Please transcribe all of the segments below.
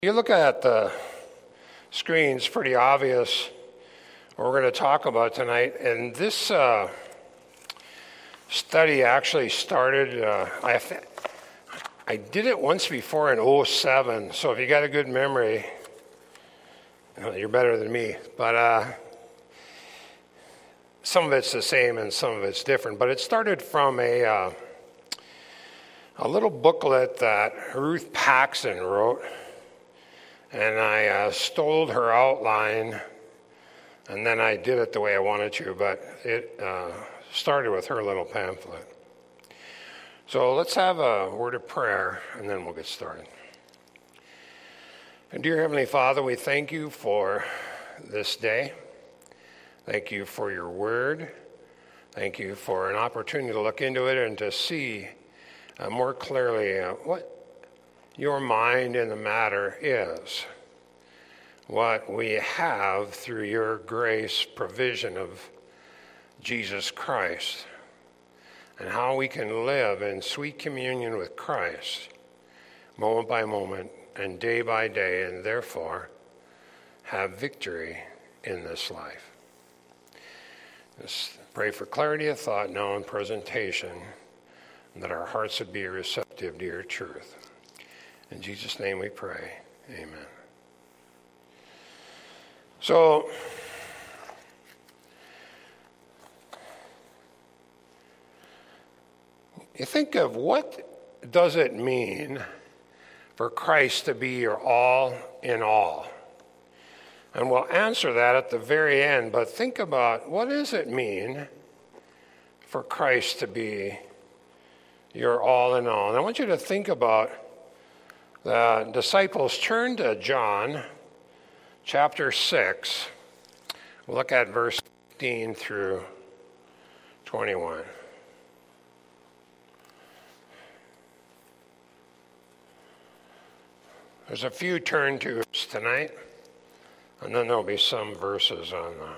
You look at the screen, it's pretty obvious what we're going to talk about tonight. And this study actually started, I did it once before in 2007, so if you got a good memory, you're better than me. But some of it's the same and some of it's different. But it started from a little booklet that Ruth Paxson wrote. And I stole her outline, and then I did it the way I wanted to, but it started with her little pamphlet. So let's have a word of prayer, and then we'll get started. And dear Heavenly Father, we thank you for this day. Thank you for your word. Thank you for an opportunity to look into it and to see more clearly what your mind in the matter is, what we have through your grace provision of Jesus Christ, and how we can live in sweet communion with Christ moment by moment and day by day, and therefore have victory in this life. Just pray for clarity of thought now and presentation, and that our hearts would be receptive to your truth. In Jesus' name we pray. Amen. So, you think of what does it mean for Christ to be your all in all? And we'll answer that at the very end, but think about what does it mean for Christ to be your all in all? And I want you to think about the disciples. Turn to John chapter 6. We'll look at verse 15 through 21. There's a few turn tos tonight, and then there'll be some verses on the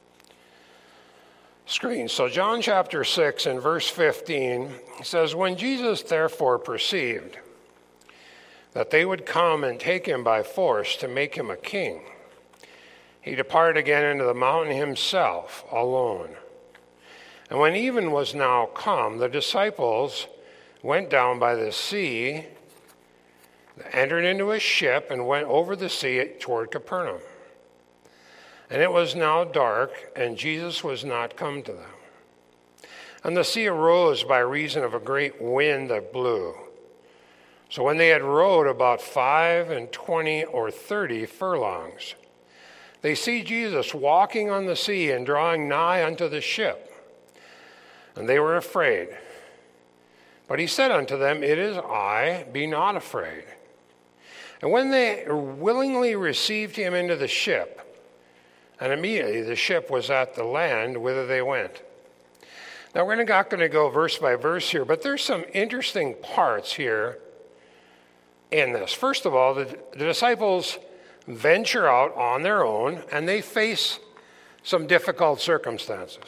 screen. So John chapter 6 and verse 15 says, "When Jesus therefore perceived that they would come and take him by force to make him a king, he departed again into the mountain himself alone. And when even was now come, the disciples went down by the sea, entered into a ship, and went over the sea toward Capernaum. And it was now dark, and Jesus was not come to them. And the sea arose by reason of a great wind that blew. So when they had rowed about 25 or 30 furlongs, they see Jesus walking on the sea and drawing nigh unto the ship. And they were afraid. But he said unto them, It is I, be not afraid. And when they willingly received him into the ship, and immediately the ship was at the land whither they went." Now we're not going to go verse by verse here, but there's some interesting parts here in this. First of all, the disciples venture out on their own, and they face some difficult circumstances.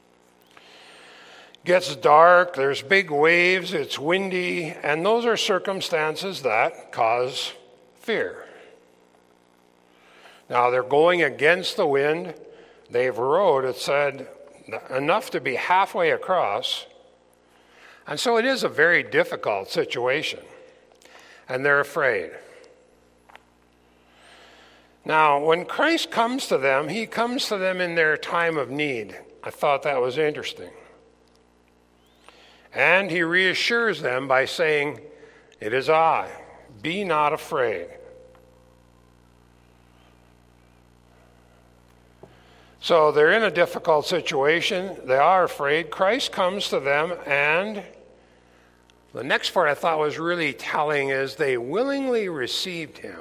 It gets dark, there's big waves, it's windy, and those are circumstances that cause fear. Now they're going against the wind. They've rowed, it said, enough to be halfway across. And so it is a very difficult situation. And they're afraid. Now, when Christ comes to them, he comes to them in their time of need. I thought that was interesting. And he reassures them by saying, "It is I, be not afraid." So they're in a difficult situation. They are afraid. Christ comes to them, and the next part I thought was really telling is they willingly received him.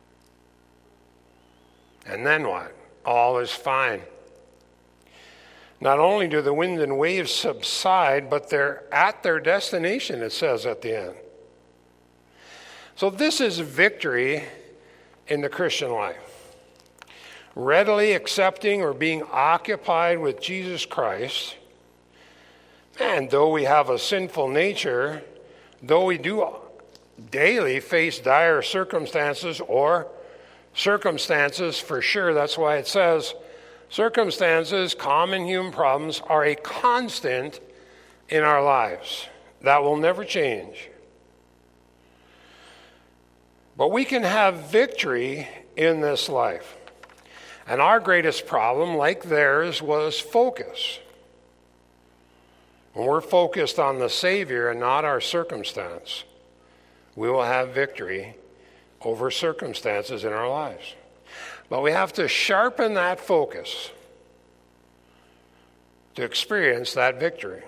And then what? All is fine. Not only do the wind and waves subside, but they're at their destination, it says at the end. So this is victory in the Christian life. Readily accepting or being occupied with Jesus Christ. And though we have a sinful nature, though we do daily face dire circumstances, or circumstances for sure. That's why it says circumstances, common human problems, are a constant in our lives. That will never change. But we can have victory in this life. And our greatest problem, like theirs, was focus. When we're focused on the Savior and not our circumstance, we will have victory over circumstances in our lives. But we have to sharpen that focus to experience that victory.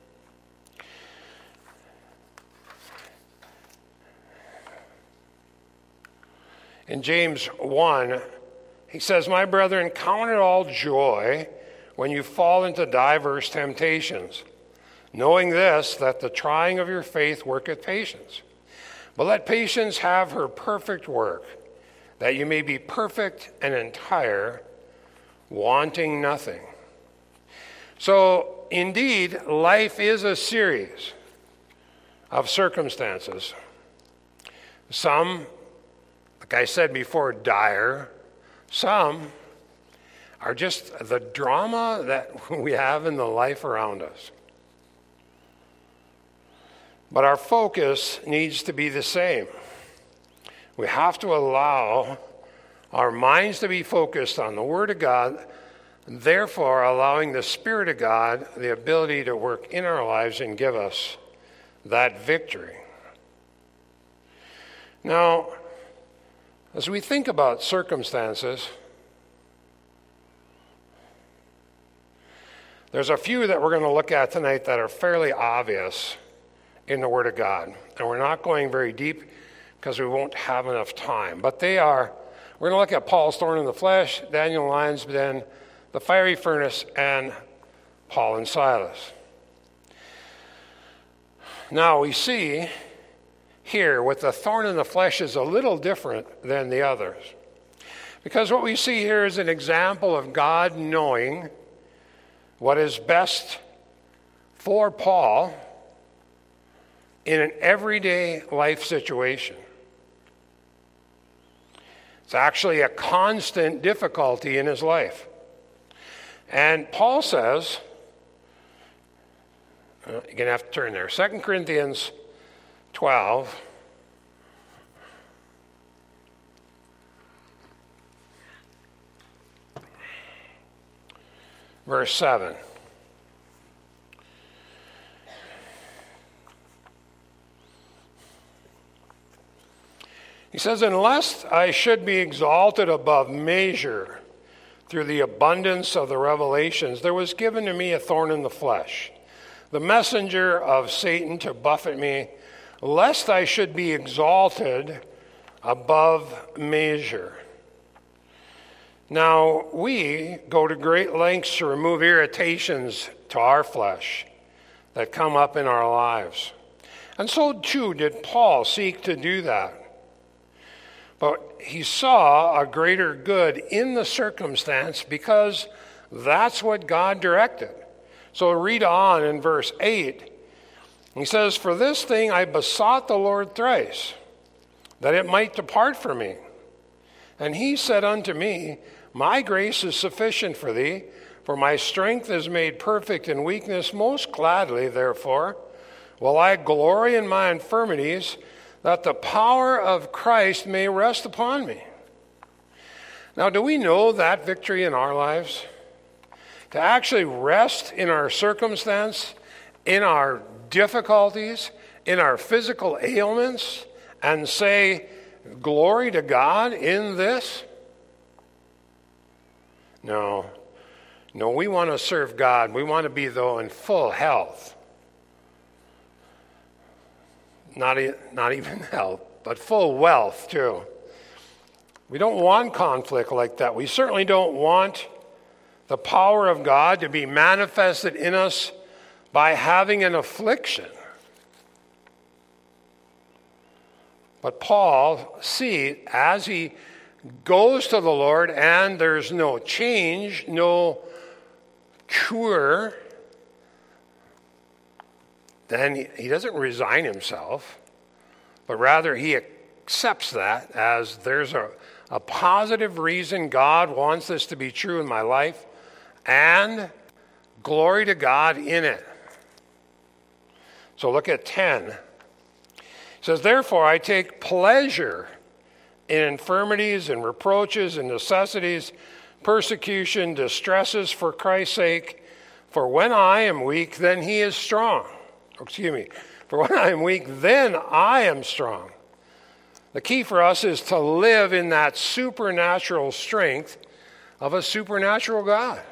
In James 1, he says, "My brethren, count it all joy when you fall into diverse temptations, knowing this, that the trying of your faith worketh patience. But let patience have her perfect work, that you may be perfect and entire, wanting nothing." So, indeed, life is a series of circumstances. Some, like I said before, dire. Some are just the drama that we have in the life around us. But our focus needs to be the same. We have to allow our minds to be focused on the Word of God, therefore allowing the Spirit of God the ability to work in our lives and give us that victory. Now, as we think about circumstances, there's a few that we're going to look at tonight that are fairly obvious in the Word of God. And we're not going very deep because we won't have enough time. But we're going to look at Paul's thorn in the flesh, Daniel in the lion's den, the fiery furnace, and Paul and Silas. Now we see here with the thorn in the flesh is a little different than the others. Because what we see here is an example of God knowing what is best for Paul in an everyday life situation. It's actually a constant difficulty in his life. And Paul says, you're going to have to turn there, 2 Corinthians 12, verse 7. He says, "Unless I should be exalted above measure through the abundance of the revelations, there was given to me a thorn in the flesh, the messenger of Satan to buffet me, lest I should be exalted above measure." Now, we go to great lengths to remove irritations to our flesh that come up in our lives. And so too did Paul seek to do that. But he saw a greater good in the circumstance because that's what God directed. So read on in verse 8. He says, "For this thing I besought the Lord thrice, that it might depart from me. And he said unto me, My grace is sufficient for thee, for my strength is made perfect in weakness. Most gladly, therefore, will I glory in my infirmities, that the power of Christ may rest upon me." Now, do we know that victory in our lives? To actually rest in our circumstance, in our difficulties, in our physical ailments, and say, "Glory to God in this"? No, we want to serve God. We want to be, though, in full health. Not even health, but full wealth, too. We don't want conflict like that. We certainly don't want the power of God to be manifested in us by having an affliction. But Paul, see, as he goes to the Lord and there's no change, no cure, then he doesn't resign himself, but rather he accepts that as there's a positive reason God wants this to be true in my life, and glory to God in it. So look at 10. It says, therefore I take pleasure in infirmities and reproaches and necessities, persecution, distresses for Christ's sake. For when I am weak, then he is strong. For when I am weak, then I am strong. The key for us is to live in that supernatural strength of a supernatural God.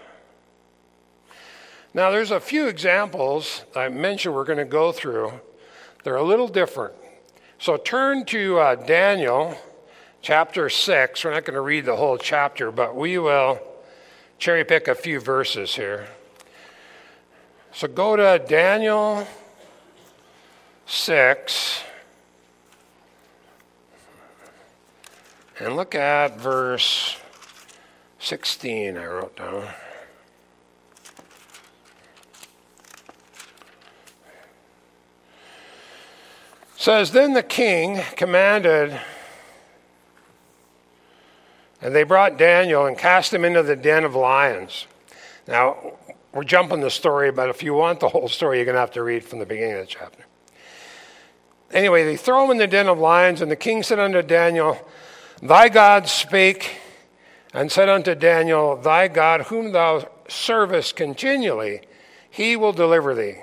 Now, there's a few examples I mentioned we're going to go through. They're a little different. So turn to Daniel chapter 6. We're not going to read the whole chapter, but we will cherry pick a few verses here. So go to Daniel 6 and look at verse 16, I wrote down. It says, then the king commanded, and they brought Daniel and cast him into the den of lions. Now, we're jumping the story, but if you want the whole story, you're going to have to read from the beginning of the chapter. Anyway, they throw him in the den of lions, and the king said unto Daniel, thy God spake and said unto Daniel, thy God whom thou servest continually, he will deliver thee.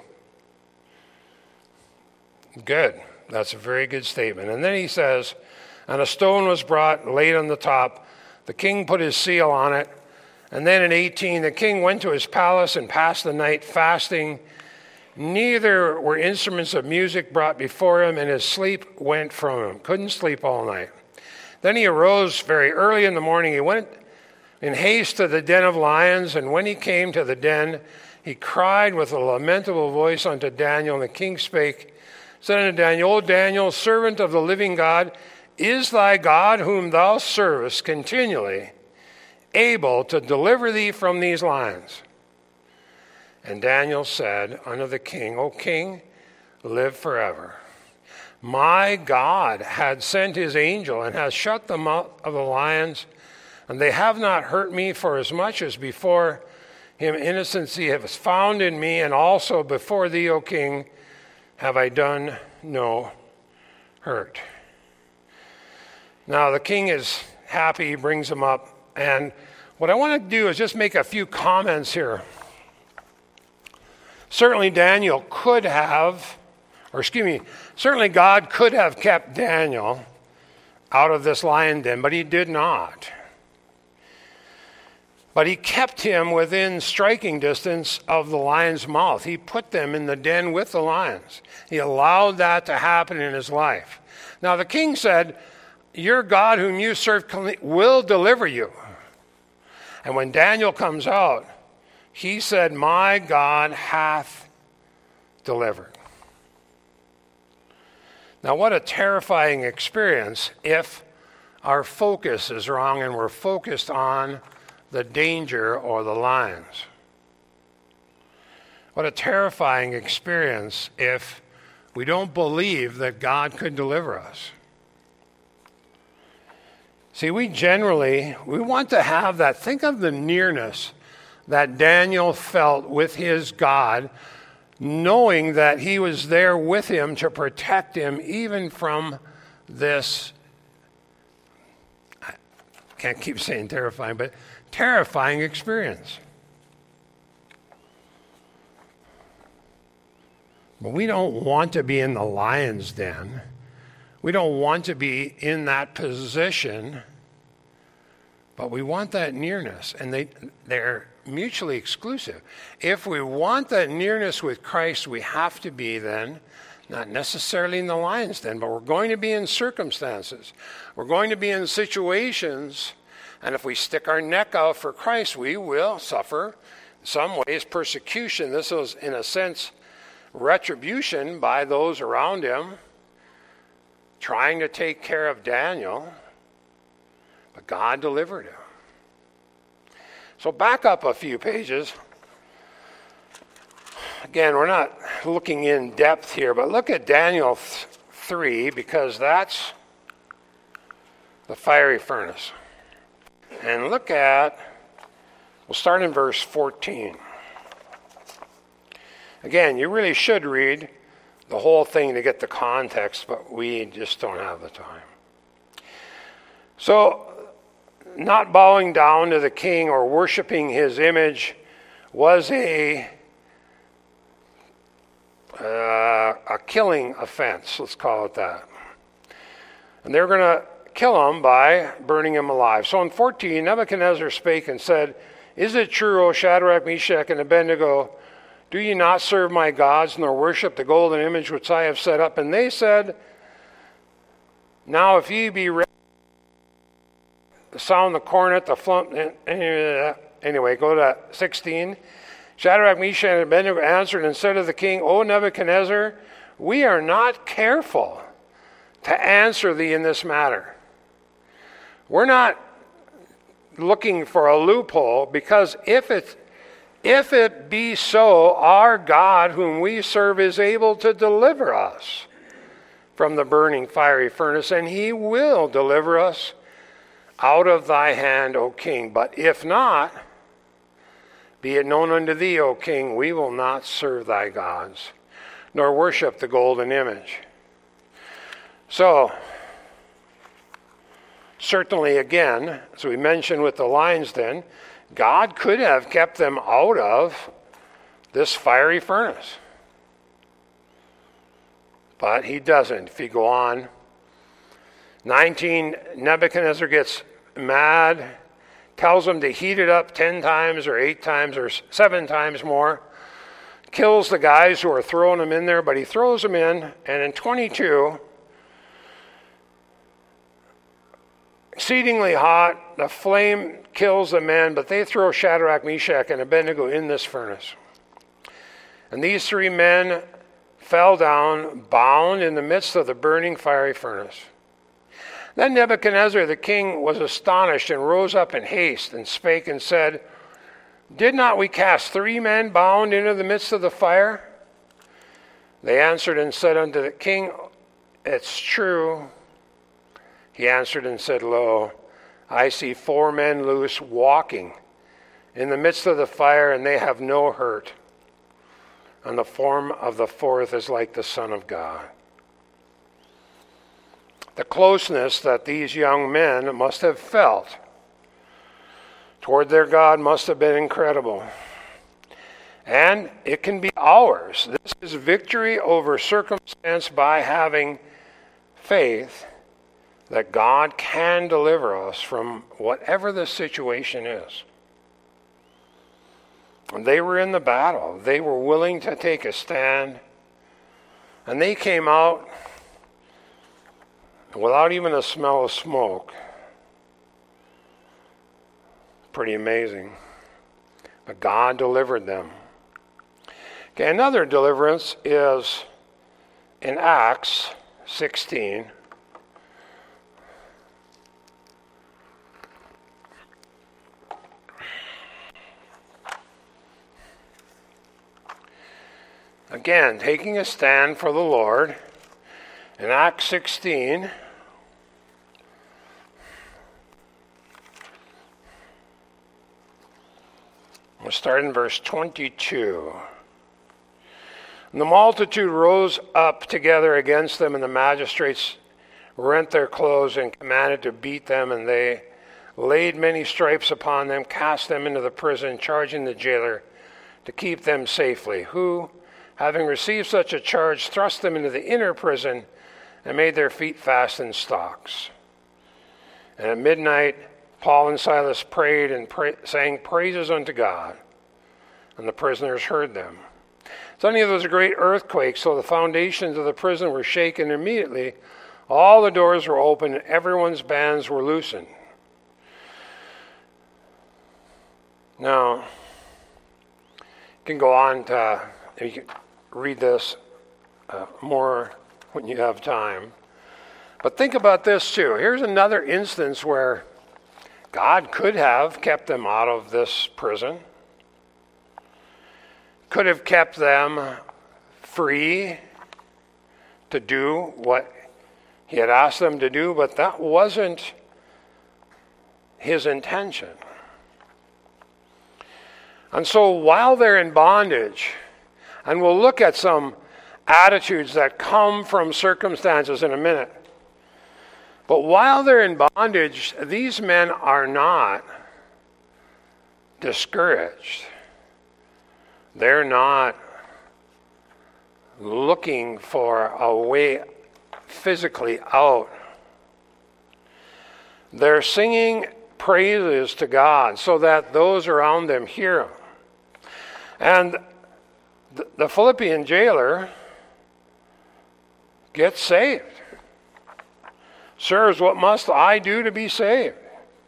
Good. That's a very good statement. And then he says, and a stone was brought, laid on the top. The king put his seal on it. And then in 18, the king went to his palace and passed the night fasting. Neither were instruments of music brought before him, and his sleep went from him. Couldn't sleep all night. Then he arose very early in the morning. He went in haste to the den of lions, and when he came to the den, he cried with a lamentable voice unto Daniel, and the king spake, said unto Daniel, O Daniel, servant of the living God, is thy God whom thou servest continually able to deliver thee from these lions? And Daniel said unto the king, O king, live forever. My God had sent his angel and has shut the mouth of the lions, and they have not hurt me, for as much as before him innocency has found in me, and also before thee, O king, have I done no hurt. Now the king is happy, he brings him up, and what I want to do is just make a few comments here. Certainly Daniel could have, certainly God could have kept Daniel out of this lion den, but he did not. But he kept him within striking distance of the lion's mouth. He put them in the den with the lions. He allowed that to happen in his life. Now the king said, your God whom you serve will deliver you. And when Daniel comes out, he said, my God hath delivered. Now what a terrifying experience if our focus is wrong and we're focused on the danger or the lions. What a terrifying experience if we don't believe that God could deliver us. See, we want to have that. Think of the nearness that Daniel felt with his God, knowing that he was there with him to protect him even from this, I can't keep saying terrifying, but terrifying experience. But we don't want to be in the lion's den. We don't want to be in that position, but we want that nearness, and they're mutually exclusive. If we want that nearness with Christ, we have to be then, not necessarily in the lion's den, but we're going to be in circumstances. We're going to be in situations, and if we stick our neck out for Christ, we will suffer, in some ways, persecution. This is, in a sense, retribution by those around him, trying to take care of Daniel, but God delivered him. So back up a few pages. Again, we're not looking in depth here, but look at Daniel 3 because that's the fiery furnace. And look at, we'll start in verse 14. Again, you really should read the whole thing to get the context, but we just don't have the time. So, not bowing down to the king or worshiping his image was a killing offense, let's call it that. And they're going to kill him by burning him alive. So in 14, Nebuchadnezzar spake and said, Is it true, O Shadrach, Meshach, and Abednego, do ye not serve my gods, nor worship the golden image which I have set up? And they said, Now if ye be ready to sound the cornet, the flute, anyway, go to 16. Shadrach, Meshach, and Abednego answered and said to the king, O Nebuchadnezzar, we are not careful to answer thee in this matter. We're not looking for a loophole, because if it be so, our God whom we serve is able to deliver us from the burning fiery furnace, and he will deliver us out of thy hand, O king. But if not, be it known unto thee, O king, we will not serve thy gods, nor worship the golden image. So, certainly again, as we mentioned with the lion's den, God could have kept them out of this fiery furnace. But he doesn't. If you go on, 19, Nebuchadnezzar gets mad, tells them to heat it up 10 times or 8 times or 7 times more, kills the guys who are throwing them in there, but he throws them in, and in 22, exceedingly hot, the flame kills the men, but they throw Shadrach, Meshach, and Abednego in this furnace. And these 3 men fell down, bound in the midst of the burning fiery furnace. Then Nebuchadnezzar the king was astonished and rose up in haste and spake and said, Did not we cast 3 men bound into the midst of the fire? They answered and said unto the king, It's true. He answered and said, Lo, I see 4 men loose walking in the midst of the fire, and they have no hurt. And the form of the 4th is like the Son of God. The closeness that these young men must have felt toward their God must have been incredible. And it can be ours. This is victory over circumstance by having faith that God can deliver us from whatever the situation is. And they were in the battle. They were willing to take a stand. And they came out without even a smell of smoke. Pretty amazing. But God delivered them. Okay, another deliverance is in Acts 16. Again, taking a stand for the Lord. In Acts 16, we'll start in verse 22. And the multitude rose up together against them, and the magistrates rent their clothes and commanded to beat them, and they laid many stripes upon them, cast them into the prison, charging the jailer to keep them safely, who, having received such a charge, thrust them into the inner prison and made their feet fast in stocks. And at midnight, Paul and Silas prayed and sang praises unto God, and the prisoners heard them. Suddenly there was a great earthquake, so the foundations of the prison were shaken. Immediately, all the doors were opened, and everyone's bands were loosened. Now, you can go on to, you can read this more when you have time. But think about this too. Here's another instance where God could have kept them out of this prison, could have kept them free to do what he had asked them to do, but that wasn't his intention. And so while they're in bondage, and we'll look at some attitudes that come from circumstances in a minute, but while they're in bondage, these men are not discouraged. They're not looking for a way physically out. They're singing praises to God so that those around them hear him. And the Philippian jailer gets saved. Sirs, what must I do to be saved?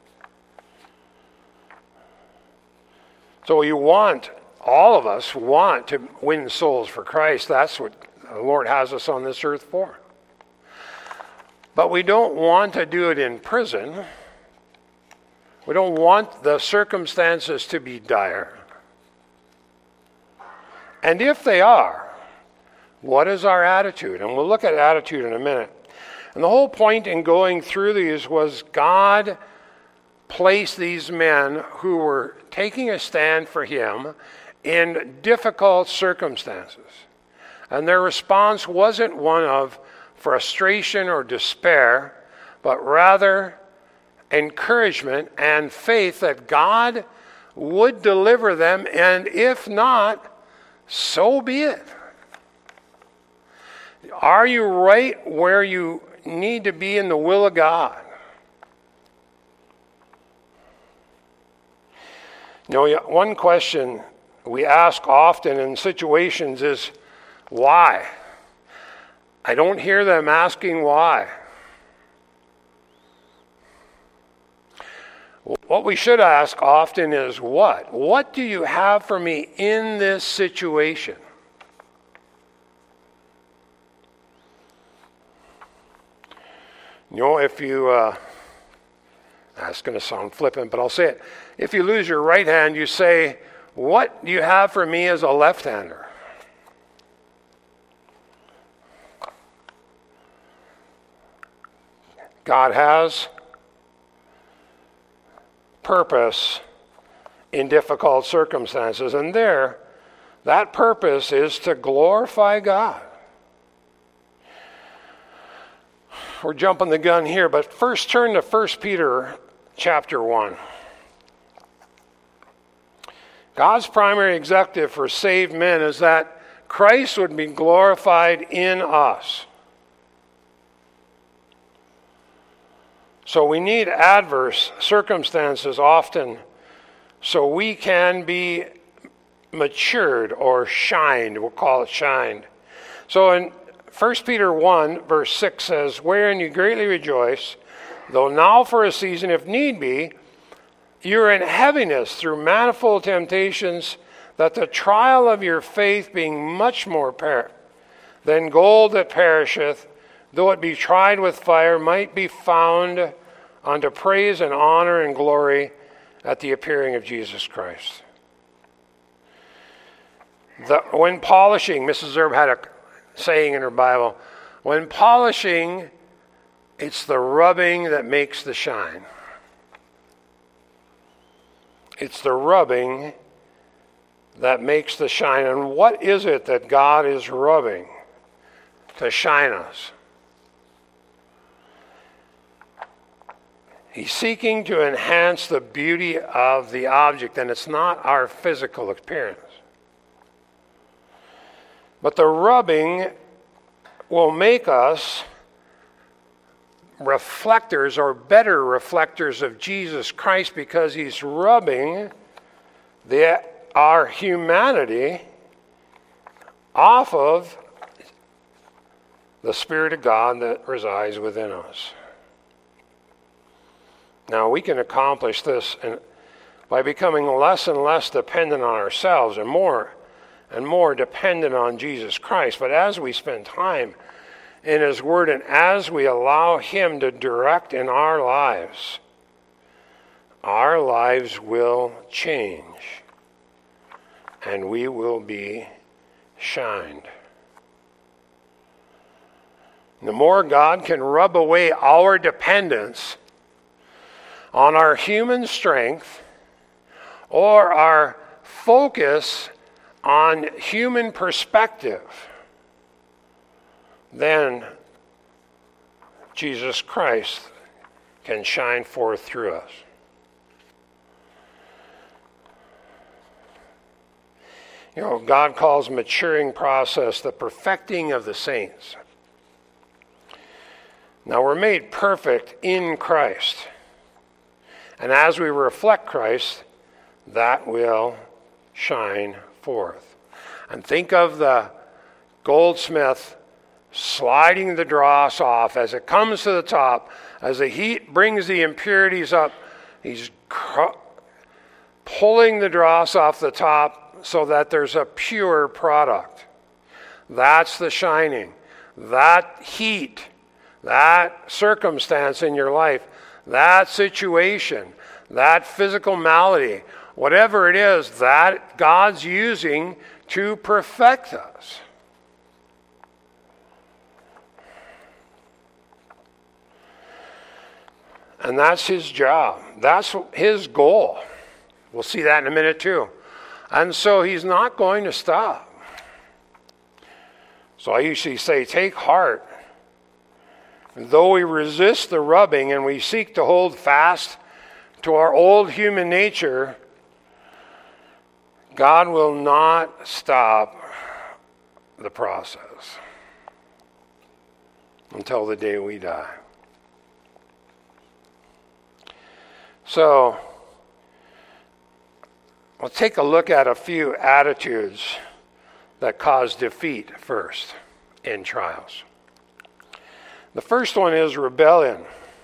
So all of us want to win souls for Christ. That's what the Lord has us on this earth for. But we don't want to do it in prison. We don't want the circumstances to be dire. And if they are, what is our attitude? And we'll look at attitude in a minute. And the whole point in going through these was God placed these men who were taking a stand for him in difficult circumstances. And their response wasn't one of frustration or despair, but rather encouragement and faith that God would deliver them, and if not, so be it. Are you right where you need to be in the will of God? You know, one question we ask often in situations is, why? I don't hear them asking why. What we should ask often is what? What do you have for me in this situation? You know, if you, that's going to sound flippant, but I'll say it. If you lose your right hand, you say, what do you have for me as a left-hander? God has purpose in difficult circumstances, and that purpose is to glorify God. We're jumping the gun here, but first turn to 1 Peter chapter 1. God's primary objective for saved men is that Christ would be glorified in us. So we need adverse circumstances often so we can be matured or shined. We'll call it shined. So in 1 Peter 1 verse 6 says, wherein you greatly rejoice, though now for a season, if need be, you're in heaviness through manifold temptations, that the trial of your faith being much more than gold that perisheth, though it be tried with fire, might be found unto praise and honor and glory at the appearing of Jesus Christ. When polishing, Mrs. Zerb had a saying in her Bible, when polishing, it's the rubbing that makes the shine. It's the rubbing that makes the shine. And what is it that God is rubbing to shine us? He's seeking to enhance the beauty of the object, and it's not our physical appearance. But the rubbing will make us reflectors or better reflectors of Jesus Christ, because he's rubbing our humanity off of the Spirit of God that resides within us. Now, we can accomplish this by becoming less and less dependent on ourselves and more dependent on Jesus Christ. But as we spend time in his word and as we allow him to direct in our lives will change and we will be shined. The more God can rub away our dependence on our human strength or our focus on human perspective, then Jesus Christ can shine forth through us. You know, God calls maturing process the perfecting of the saints. Now we're made perfect in Christ. And as we reflect Christ, that will shine forth. And think of the goldsmith sliding the dross off as it comes to the top. As the heat brings the impurities up, he's pulling the dross off the top so that there's a pure product. That's the shining. That heat, that circumstance in your life, that situation, that physical malady, whatever it is, that God's using to perfect us. And that's his job. That's his goal. We'll see that in a minute too. And so he's not going to stop. So I usually say, take heart. Though we resist the rubbing and we seek to hold fast to our old human nature, God will not stop the process until the day we die. So, we'll take a look at a few attitudes that cause defeat first in trials. The first one is rebellion.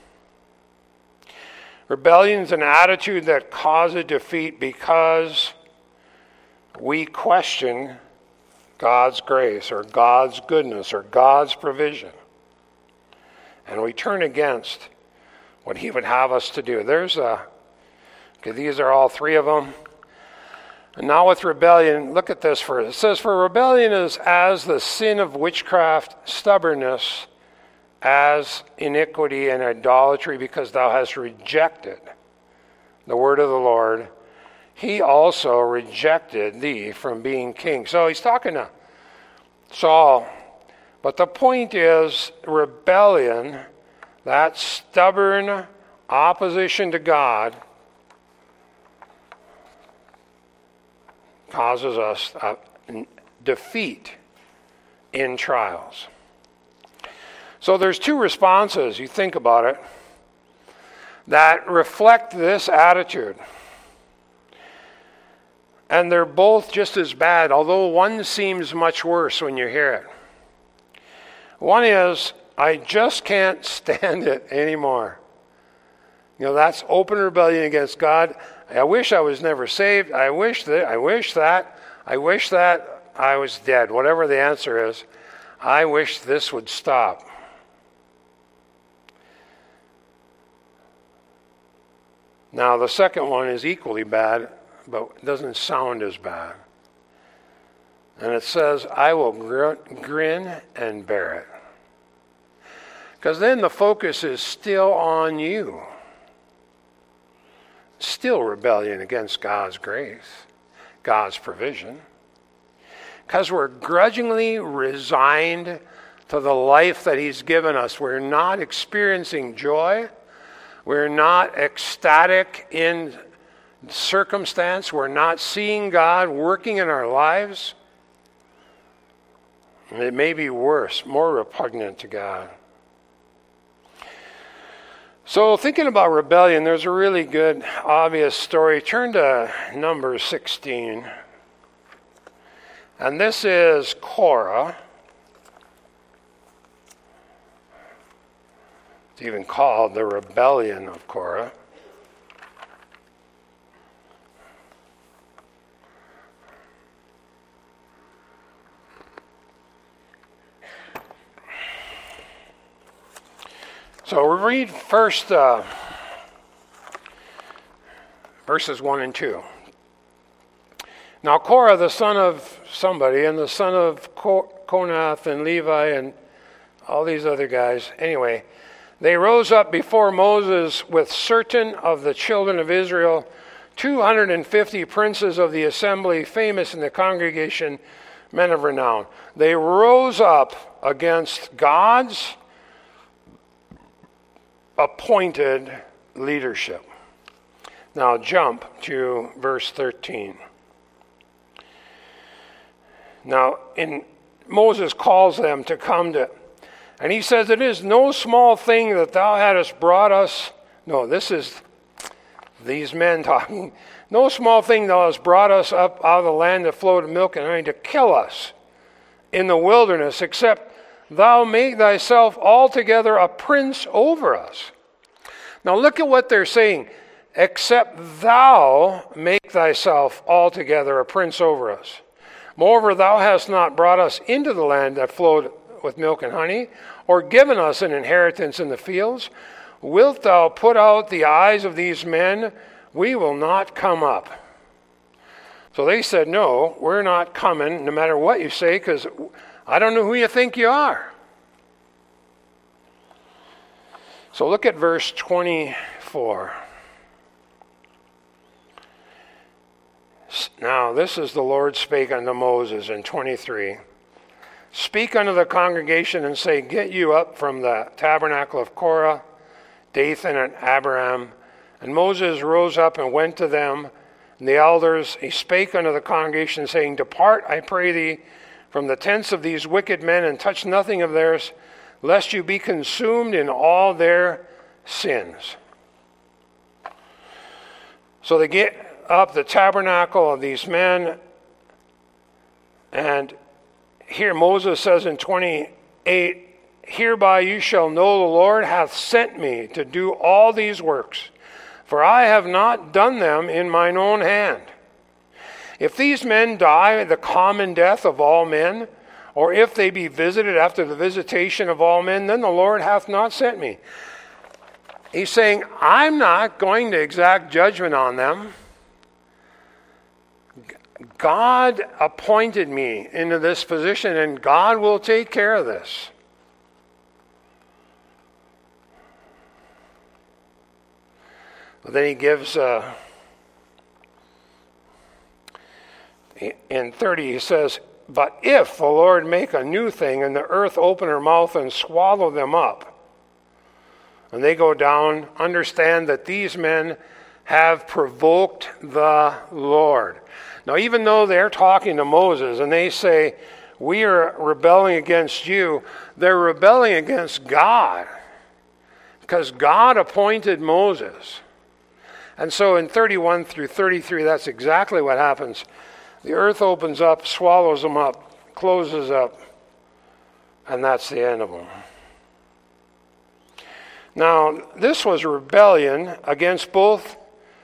Rebellion is an attitude that causes defeat because we question God's grace or God's goodness or God's provision. And we turn against what he would have us to do. These are all three of them. And now with rebellion, look at this first. It says, for rebellion is as the sin of witchcraft, stubbornness, as iniquity and idolatry, because thou hast rejected the word of the Lord. He also rejected thee from being king. So he's talking to Saul. But the point is, rebellion, that stubborn opposition to God, causes us defeat in trials. So there's two responses, you think about it, that reflect this attitude. And they're both just as bad, although one seems much worse when you hear it. One is, I just can't stand it anymore. You know, that's open rebellion against God. I wish I was never saved. I wish that I was dead. Whatever the answer is, I wish this would stop. Now, the second one is equally bad, but it doesn't sound as bad. And it says, I will grin and bear it. Because then the focus is still on you. Still rebellion against God's grace, God's provision. Because we're grudgingly resigned to the life that he's given us. We're not experiencing joy. We're not ecstatic in circumstance. We're not seeing God working in our lives. It may be worse, more repugnant to God. So thinking about rebellion, there's a really good, obvious story. Turn to Numbers 16. And this is Korah. It's even called the rebellion of Korah. So we read first verses 1 and 2. Now Korah, the son of somebody, and the son of Konath and Levi, and all these other guys. Anyway, they rose up before Moses with certain of the children of Israel, 250 princes of the assembly, famous in the congregation, men of renown. They rose up against God's appointed leadership. Now jump to verse 13. Now, Moses calls them to come to, and he says, "It is no small thing that thou hadst brought us." No, this is these men talking. "No small thing thou hast brought us up out of the land that flowed milk and honey to kill us in the wilderness, except thou make thyself altogether a prince over us." Now look at what they're saying. "Except thou make thyself altogether a prince over us. Moreover, thou hast not brought us into the land that flowed with milk and honey, or given us an inheritance in the fields. Wilt thou put out the eyes of these men? We will not come up." So they said, "No, we're not coming, no matter what you say, because I don't know who you think you are." So look at verse 24. "Now this is the Lord spake unto Moses," in 23. "Speak unto the congregation and say, Get you up from the tabernacle of Korah, Dathan, and Abiram. And Moses rose up and went to them, and the elders. He spake unto the congregation, saying, Depart, I pray thee, from the tents of these wicked men, and touch nothing of theirs, lest you be consumed in all their sins." So they get up the tabernacle of these men, and here Moses says in 28, "Hereby you shall know the Lord hath sent me to do all these works, for I have not done them in mine own hand. If these men die the common death of all men, or if they be visited after the visitation of all men, then the Lord hath not sent me." He's saying, I'm not going to exact judgment on them. God appointed me into this position, and God will take care of this. But then he gives, in 30, he says, "But if the Lord make a new thing, and the earth open her mouth and swallow them up, and they go down, understand that these men have provoked the Lord." Now, even though they're talking to Moses and they say, "We are rebelling against you," they're rebelling against God, because God appointed Moses. And so in 31 through 33, that's exactly what happens. The earth opens up, swallows them up, closes up, and that's the end of them. Now, this was rebellion against both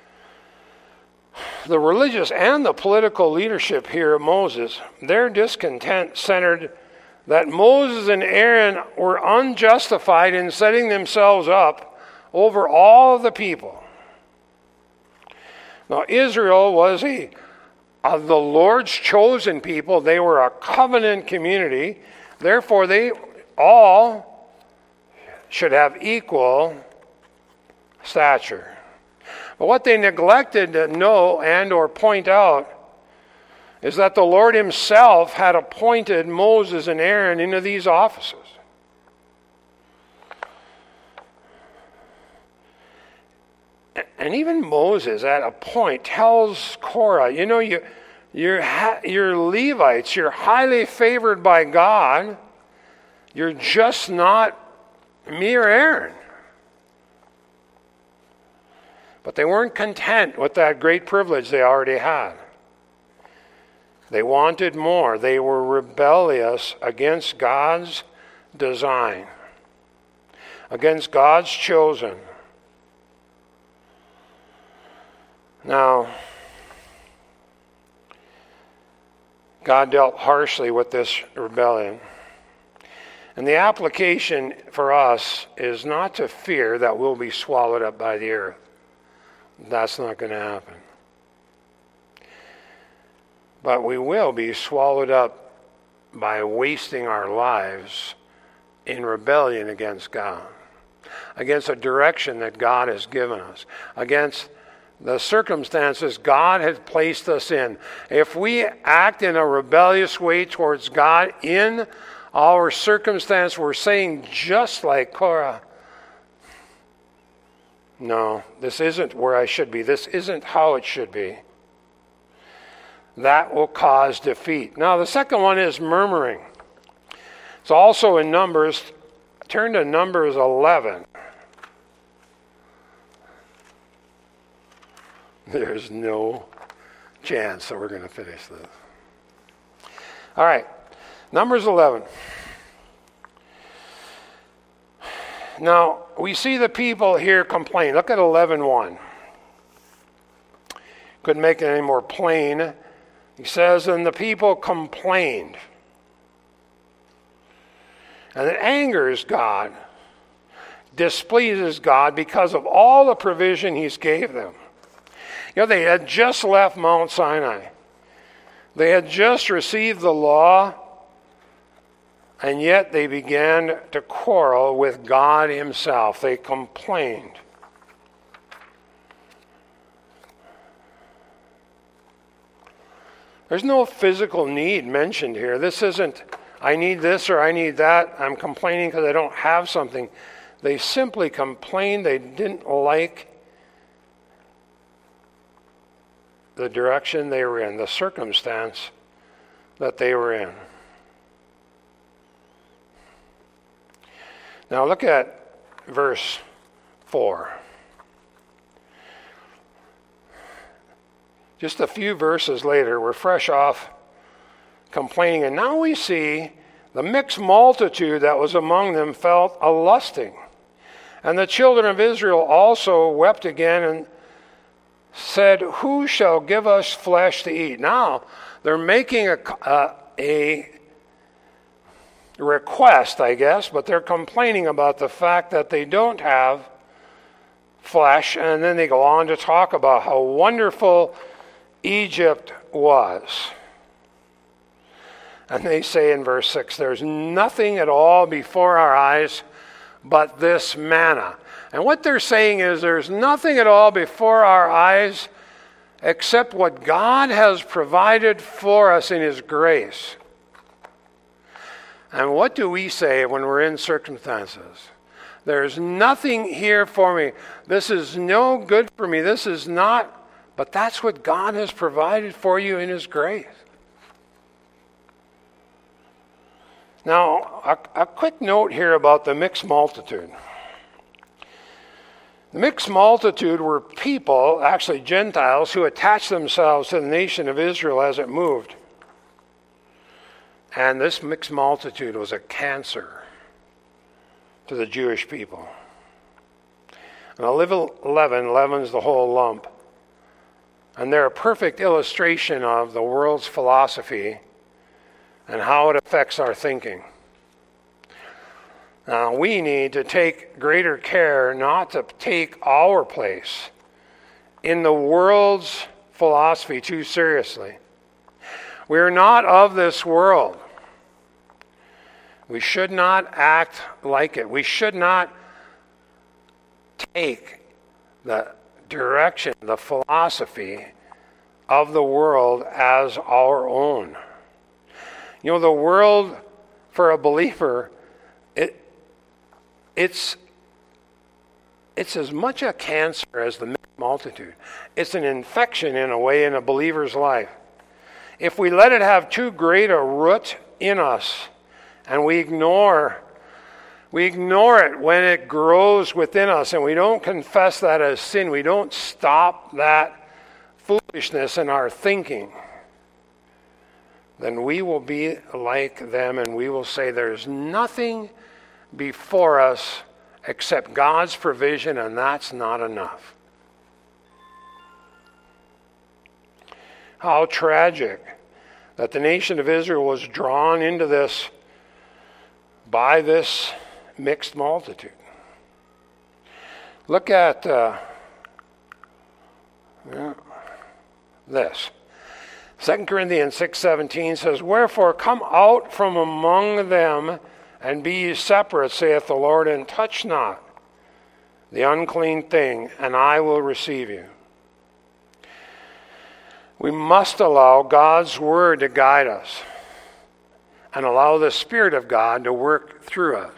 the religious and the political leadership here of Moses. Their discontent centered that Moses and Aaron were unjustified in setting themselves up over all of the people. Now, Israel was of the Lord's chosen people. They were a covenant community. Therefore, they all should have equal stature. But what they neglected to know and or point out is that the Lord himself had appointed Moses and Aaron into these offices. And even Moses at a point tells Korah, you know, you're Levites, you're highly favored by God, you're just not me or Aaron. But they weren't content with that great privilege they already had. They wanted more. They were rebellious against God's design, against God's chosen. Now, God dealt harshly with this rebellion. And the application for us is not to fear that we'll be swallowed up by the earth. That's not going to happen. But we will be swallowed up by wasting our lives in rebellion against God, against a direction that God has given us, against the circumstances God has placed us in. If we act in a rebellious way towards God in our circumstance, we're saying just like Korah, no, this isn't where I should be. This isn't how it should be. That will cause defeat. Now, the second one is murmuring. It's also in Numbers. Turn to Numbers 11. There's no chance that we're going to finish this. All right, Numbers 11. Now, we see the people here complain. Look at 11:1. Couldn't make it any more plain. He says, and the people complained. And it angers God, displeases God because of all the provision he's gave them. You know, they had just left Mount Sinai. They had just received the law, and yet they began to quarrel with God himself. They complained. There's no physical need mentioned here. This isn't, I need this or I need that. I'm complaining because I don't have something. They simply complained. They didn't like the direction they were in, the circumstance that they were in. Now look at verse 4. Just a few verses later, we're fresh off complaining, and now we see the mixed multitude that was among them felt a lusting. And the children of Israel also wept again and said, who shall give us flesh to eat? Now, they're making a request, I guess, but they're complaining about the fact that they don't have flesh, and then they go on to talk about how wonderful Egypt was. And they say in verse 6, there's nothing at all before our eyes but this manna. And what they're saying is there's nothing at all before our eyes except what God has provided for us in his grace. And what do we say when we're in circumstances? There's nothing here for me. This is no good for me. This is not, but that's what God has provided for you in his grace. Now, a quick note here about the mixed multitude. The mixed multitude were people, actually Gentiles, who attached themselves to the nation of Israel as it moved. And this mixed multitude was a cancer to the Jewish people. And 11 is the whole lump. And they're a perfect illustration of the world's philosophy and how it affects our thinking. Now, we need to take greater care not to take our place in the world's philosophy too seriously. We are not of this world. We should not act like it. We should not take the direction, the philosophy of the world as our own. You know, the world, for a believer, it's as much a cancer as the multitude. It's an infection, in a way, in a believer's life. If we let it have too great a root in us, and we ignore it when it grows within us, and we don't confess that as sin, we don't stop that foolishness in our thinking, then we will be like them, and we will say there's nothing before us except God's provision, and that's not enough. How tragic that the nation of Israel was drawn into this by this mixed multitude. Look at this. 2 Corinthians 6:17 says, wherefore come out from among them And be ye separate, saith the Lord, and touch not the unclean thing, and I will receive you. We must allow God's word to guide us and allow the Spirit of God to work through us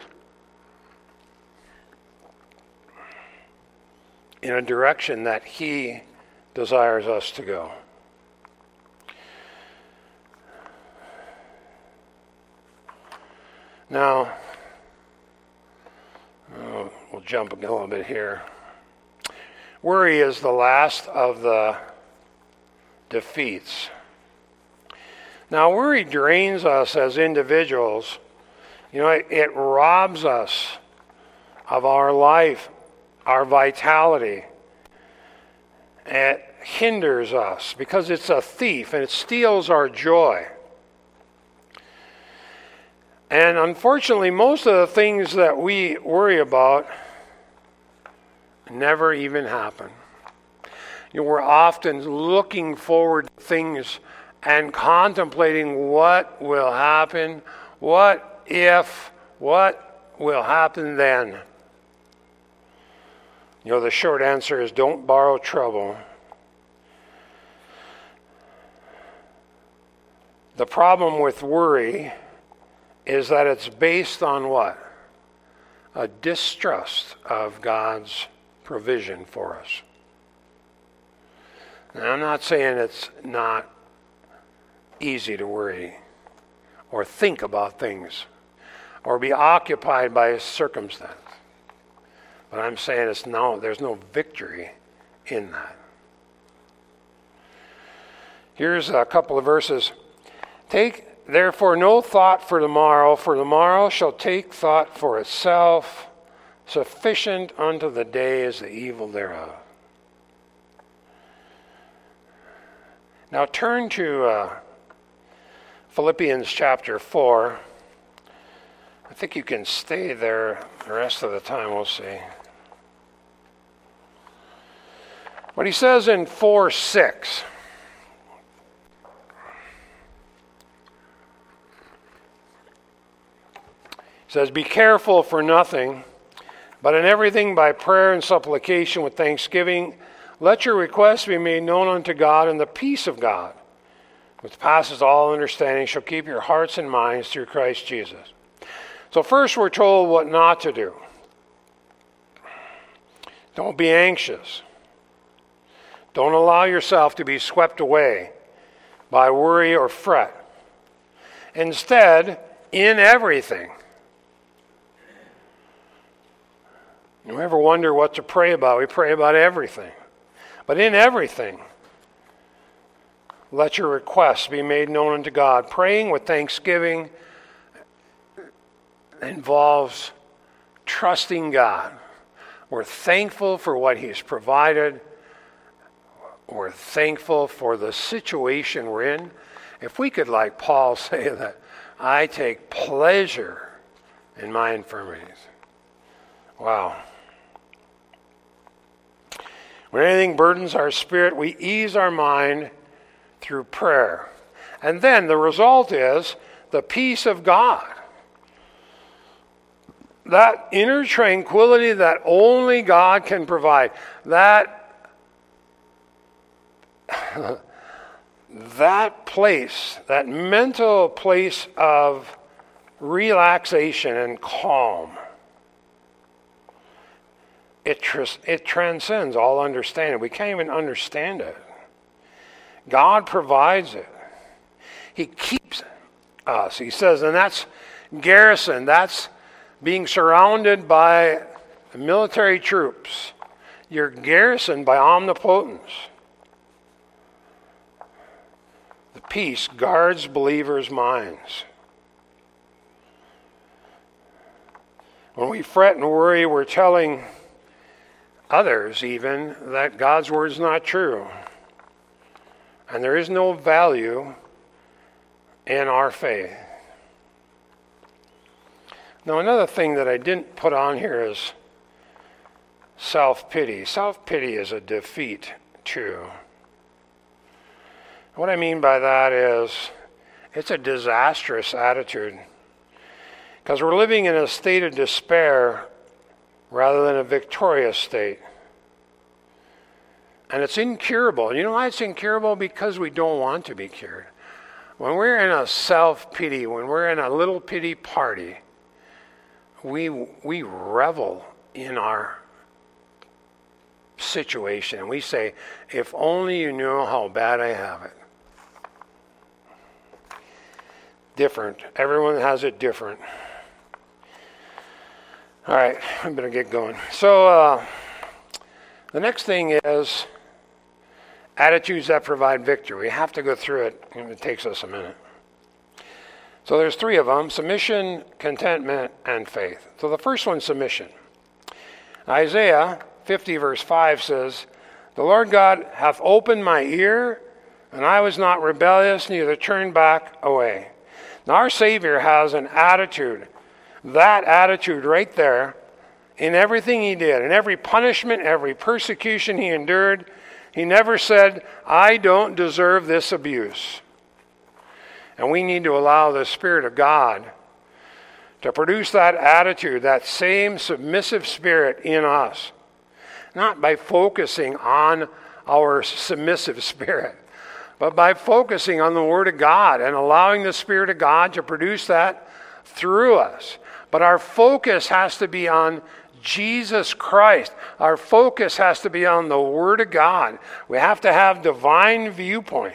in a direction that He desires us to go. Now, we'll jump a little bit here. Worry is the last of the defeats. Now, worry drains us as individuals. It robs us of our life, our vitality. It hinders us because it's a thief and it steals our joy. And unfortunately, most of the things that we worry about never even happen. We're often looking forward to things and contemplating what will happen, what will happen then. The short answer is don't borrow trouble. The problem with worry is that it's based on what? A distrust of God's provision for us. Now, I'm not saying it's not easy to worry or think about things or be occupied by a circumstance. But I'm saying there's no victory in that. Here's a couple of verses. Take therefore no thought for tomorrow shall take thought for itself. Sufficient unto the day is the evil thereof. Now turn to Philippians chapter 4. I think you can stay there the rest of the time, we'll see. What he says in 4:6. He says, be careful for nothing, but in everything by prayer and supplication with thanksgiving, let your requests be made known unto God, and the peace of God, which passes all understanding, shall keep your hearts and minds through Christ Jesus. So first we're told what not to do. Don't be anxious. Don't allow yourself to be swept away by worry or fret. Instead, in everything. You ever wonder what to pray about? We pray about everything. But in everything, let your requests be made known unto God. Praying with thanksgiving involves trusting God. We're thankful for what He's provided. We're thankful for the situation we're in. If we could, like Paul, say that I take pleasure in my infirmities. Wow. When anything burdens our spirit, we ease our mind through prayer. And then the result is the peace of God. That inner tranquility that only God can provide. That place, that mental place of relaxation and calm. It transcends all understanding. We can't even understand it. God provides it. He keeps us. He says, and that's garrison. That's being surrounded by military troops. You're garrisoned by omnipotence. The peace guards believers' minds. When we fret and worry, we're telling others even that God's word is not true. And there is no value in our faith. Now, another thing that I didn't put on here is self-pity. Self-pity is a defeat, too. What I mean by that is it's a disastrous attitude. Because we're living in a state of despair rather than a victorious state. And it's incurable. You know why it's incurable? Because we don't want to be cured. When we're in a self-pity, when we're in a little pity party, we revel in our situation. We say, if only you knew how bad I have it. Different. Everyone has it different. All right, I better get going. So the next thing is attitudes that provide victory. We have to go through it, and it takes us a minute. So there's three of them: submission, contentment, and faith. So the first one's submission. Isaiah 50 verse 5 says, "The Lord God hath opened my ear, and I was not rebellious, neither turned back away." Now our Savior has an attitude, that attitude right there, in everything he did, in every punishment, every persecution he endured. He never said, "I don't deserve this abuse." And we need to allow the Spirit of God to produce that attitude, that same submissive spirit in us. Not by focusing on our submissive spirit, but by focusing on the Word of God and allowing the Spirit of God to produce that through us. But our focus has to be on Jesus Christ. Our focus has to be on the Word of God. We have to have divine viewpoint.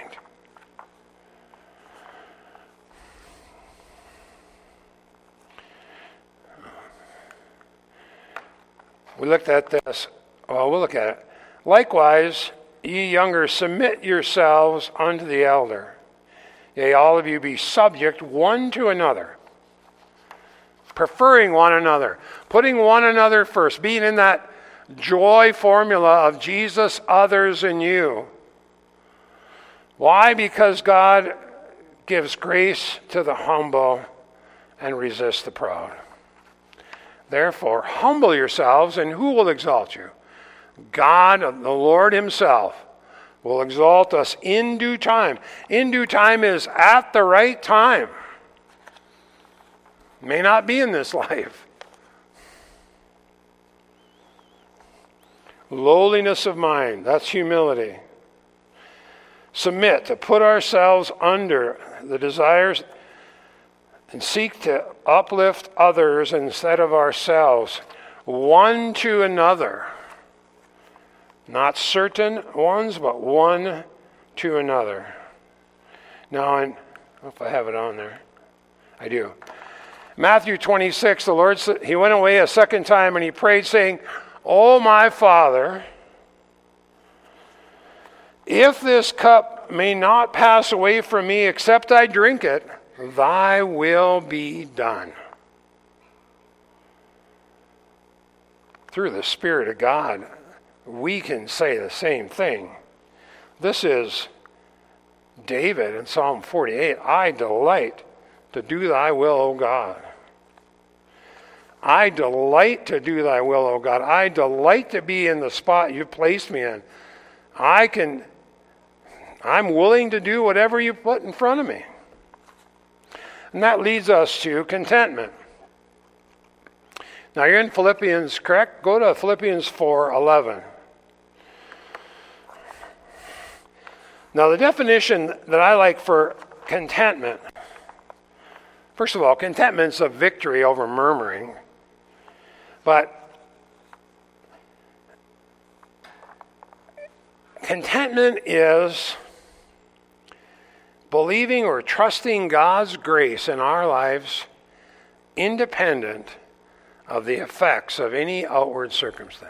We looked at this. Well, we'll look at it. "Likewise, ye younger, submit yourselves unto the elder. Yea, all of you be subject one to another, preferring one another, putting one another first, being in that joy formula of Jesus, others, and you." Why? Because God gives grace to the humble and resists the proud. Therefore, humble yourselves, and who will exalt you? God, the Lord himself, will exalt us in due time. In due time is at the right time. May not be in this life. Lowliness of mind, that's humility. Submit, to put ourselves under the desires and seek to uplift others instead of ourselves, one to another. Not certain ones, but one to another. Now, I don't know if I have it on there. I do. Matthew 26, the Lord said, he went away a second time and he prayed, saying, "O my Father, if this cup may not pass away from me except I drink it, thy will be done." Through the Spirit of God, we can say the same thing. This is David in Psalm 48. "I delight to do thy will, O God." I delight to do thy will, O God. I delight to be in the spot you've placed me in. I'm willing to do whatever you put in front of me. And that leads us to contentment. Now you're in Philippians, correct? Go to Philippians 4:11. Now the definition that I like for contentment, first of all, contentment's a victory over murmuring. But contentment is believing or trusting God's grace in our lives independent of the effects of any outward circumstance.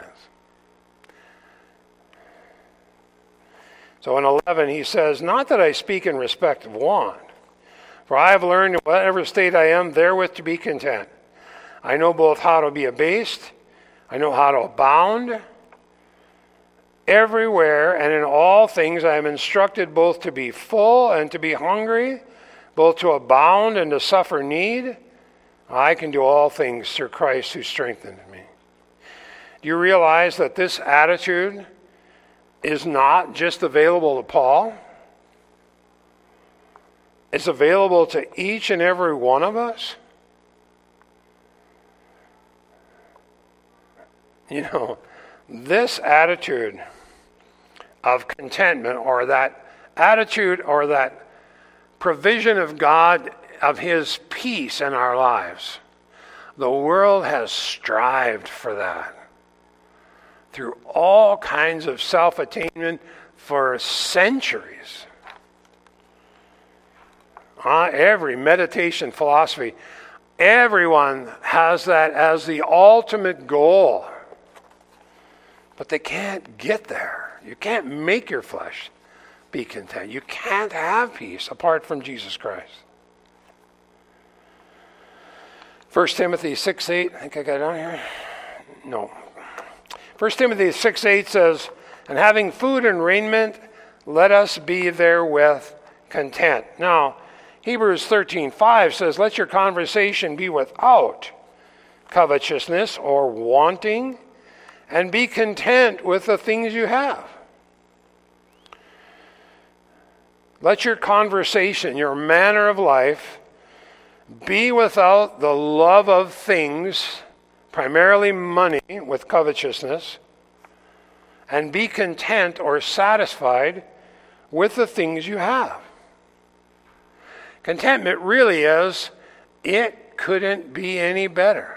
So in 11 he says, "Not that I speak in respect of want, for I have learned in whatever state I am therewith to be content. I know both how to be abased, I know how to abound. Everywhere and in all things I am instructed both to be full and to be hungry, both to abound and to suffer need. I can do all things through Christ who strengthens me." Do you realize that this attitude is not just available to Paul? It's available to each and every one of us. This attitude of contentment, or that attitude or that provision of God, of his peace in our lives, the world has strived for that through all kinds of self-attainment for centuries. Every meditation philosophy, everyone has that as the ultimate goal. But they can't get there. You can't make your flesh be content. You can't have peace apart from Jesus Christ. 1 Timothy 6:8, I think I got it on here. No. 1 Timothy 6:8 says, and having food and raiment, let us be therewith content. Now, Hebrews 13:5 says, let your conversation be without covetousness or wanting, and be content with the things you have. Let your conversation, your manner of life, be without the love of things, primarily money, with covetousness, and be content or satisfied with the things you have. Contentment really is, it couldn't be any better.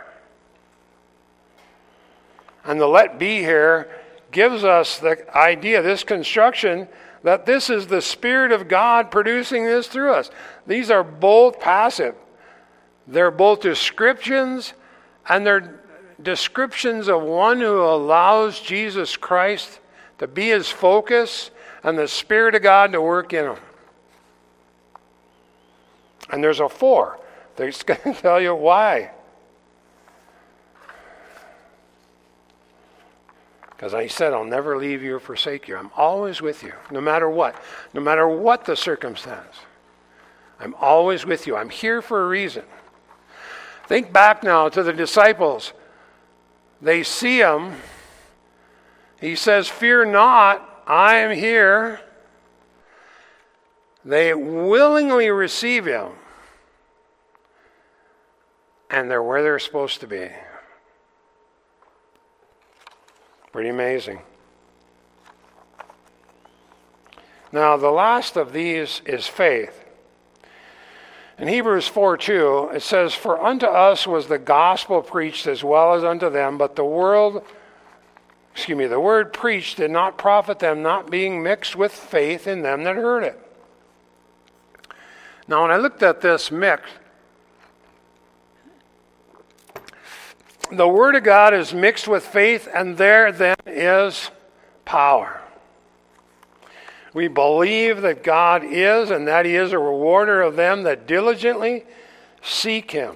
And the let be here gives us the idea, this construction, that this is the Spirit of God producing this through us. These are both passive. They're both descriptions, and they're descriptions of one who allows Jesus Christ to be his focus and the Spirit of God to work in him. And there's a for. They're going to tell you why. Because I said, I'll never leave you or forsake you. I'm always with you, no matter what. No matter what the circumstance. I'm always with you. I'm here for a reason. Think back now to the disciples. They see him. He says, fear not, I am here. They willingly receive him. And they're where they're supposed to be. Pretty amazing. Now, the last of these is faith. In Hebrews 4:2, it says, for unto us was the gospel preached as well as unto them, but the word preached did not profit them, not being mixed with faith in them that heard it. Now, when I looked at this mix, the Word of God is mixed with faith, and there then is power. We believe that God is, and that he is a rewarder of them that diligently seek him.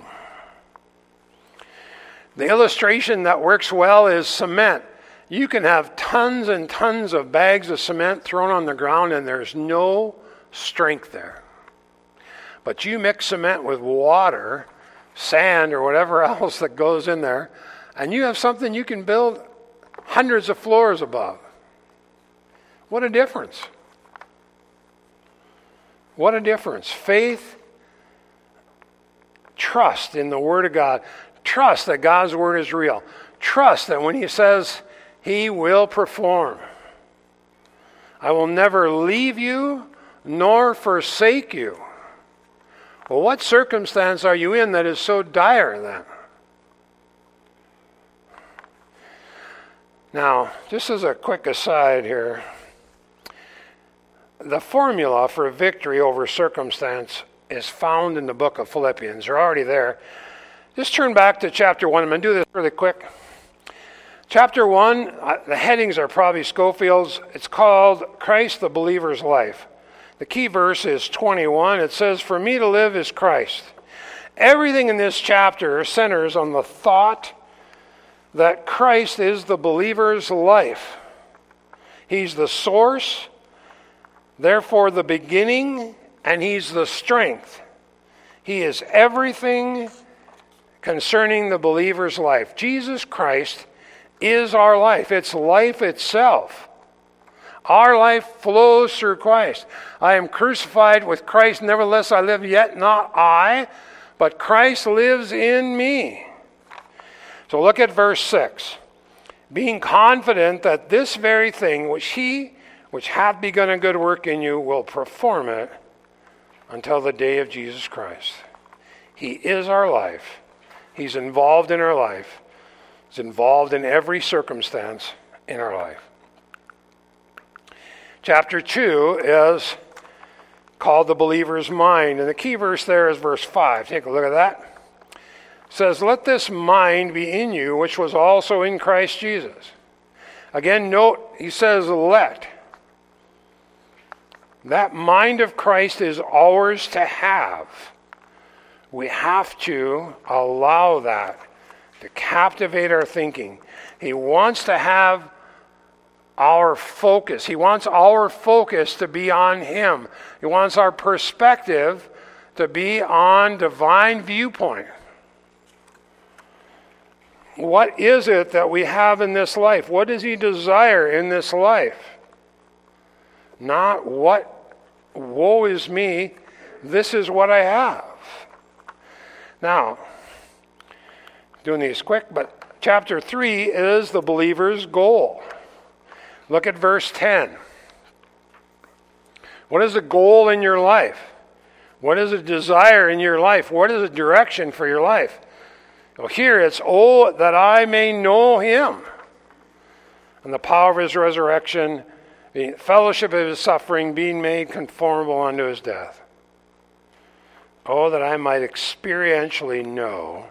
The illustration that works well is cement. You can have tons and tons of bags of cement thrown on the ground, and there's no strength there. But you mix cement with water, sand, or whatever else that goes in there, and you have something you can build hundreds of floors above. What a difference. What a difference. Faith, trust in the Word of God. Trust that God's Word is real. Trust that when he says, he will perform. I will never leave you nor forsake you. Well, what circumstance are you in that is so dire then? Now, just as a quick aside here, the formula for victory over circumstance is found in the book of Philippians. They're already there. Just turn back to chapter 1. I'm going to do this really quick. Chapter 1, the headings are probably Schofield's. It's called Christ the Believer's Life. The key verse is 21. It says, for me to live is Christ. Everything in this chapter centers on the thought that Christ is the believer's life. He's the source, therefore the beginning, and he's the strength. He is everything concerning the believer's life. Jesus Christ is our life. It's life itself. Our life flows through Christ. I am crucified with Christ, nevertheless I live, yet not I, but Christ lives in me. So look at verse 6. being confident that this very thing which he which hath begun a good work in you will perform it until the day of Jesus Christ. He is our life. He's involved in our life. He's involved in every circumstance in our life. Chapter 2 is called the believer's mind, and the key verse there is verse 5. Take a look at that. It says, let this mind be in you, which was also in Christ Jesus. Again, note, he says, let. That mind of Christ is ours to have. We have to allow that to captivate our thinking. He wants to have our focus. He wants our focus to be on him. He wants our perspective to be on divine viewpoint. What is it that we have in this life? What does he desire in this life? Not what, woe is me, this is what I have. Now, doing these quick, but chapter 3 is the believer's goal. Look at verse 10. What is the goal in your life? What is a desire in your life? What is a direction for your life? Well, here it's, oh, that I may know him and the power of his resurrection, the fellowship of his suffering, being made conformable unto his death. Oh, that I might experientially know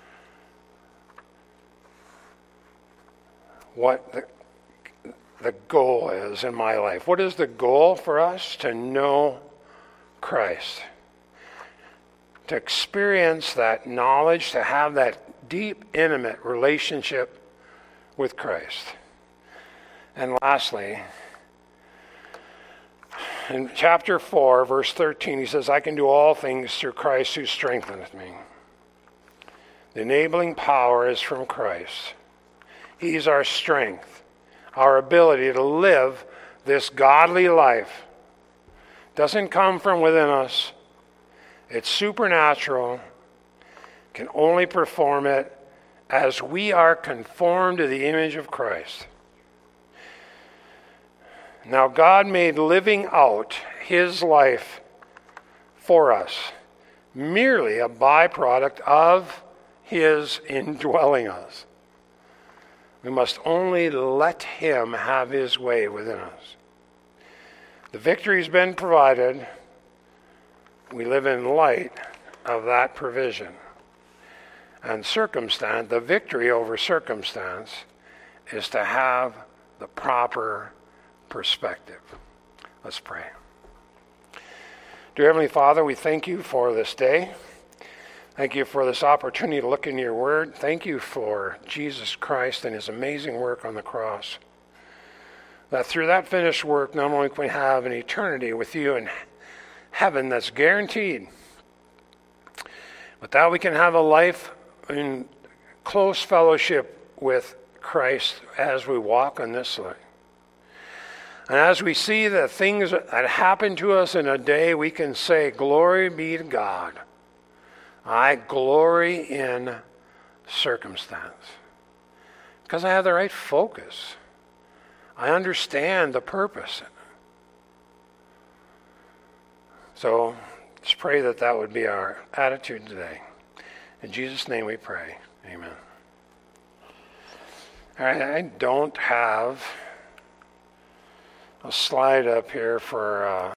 what the goal is in my life. What is the goal for us? To know Christ. To experience that knowledge, to have that deep, intimate relationship with Christ. And lastly, in chapter 4, verse 13, he says, I can do all things through Christ who strengtheneth me. The enabling power is from Christ. He's our strength, our ability to live this godly life. Doesn't come from within us. It's supernatural. Can only perform it as we are conformed to the image of Christ. Now, God made living out his life for us merely a byproduct of his indwelling us. We must only let him have his way within us. The victory's been provided. We live in light of that provision. And circumstance, the victory over circumstance, is to have the proper perspective. Let's pray. Dear Heavenly Father, we thank you for this day. Thank you for this opportunity to look into your word. Thank you for Jesus Christ and his amazing work on the cross. That through that finished work, not only can we have an eternity with you in heaven that's guaranteed, but that we can have a life in close fellowship with Christ as we walk on this life. And as we see the things that happen to us in a day, we can say, glory be to God. I glory in circumstance. Because I have the right focus. I understand the purpose. So, let's pray that that would be our attitude today. In Jesus' name we pray. Amen. All right, I don't have a slide up here for